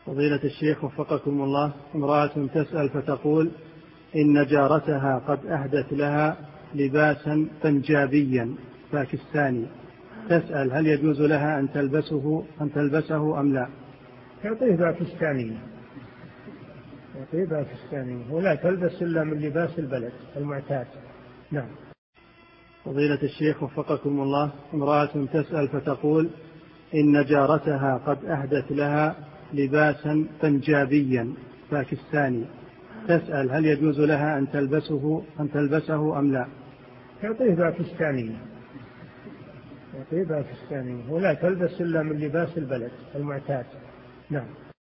فضيلة الشيخ وفقكم الله، امرأة تسأل فتقول إن جارتها قد أهدت لها لباسا بنجابيا باكستاني، تسأل هل يجوز لها أن تلبسه أم لا؟ تعطيه باكستاني ولا تلبس إلا من لباس البلد المعتاد. نعم. فضيلة الشيخ وفقكم الله، امرأة تسأل فتقول إن جارتها قد أهدت لها لباسا بنجابيا باكستاني، تسأل هل يجوز لها أن تلبسه أم لا؟ تعطيه باكستاني ولا تلبس إلا من لباس البلد المعتاد. نعم.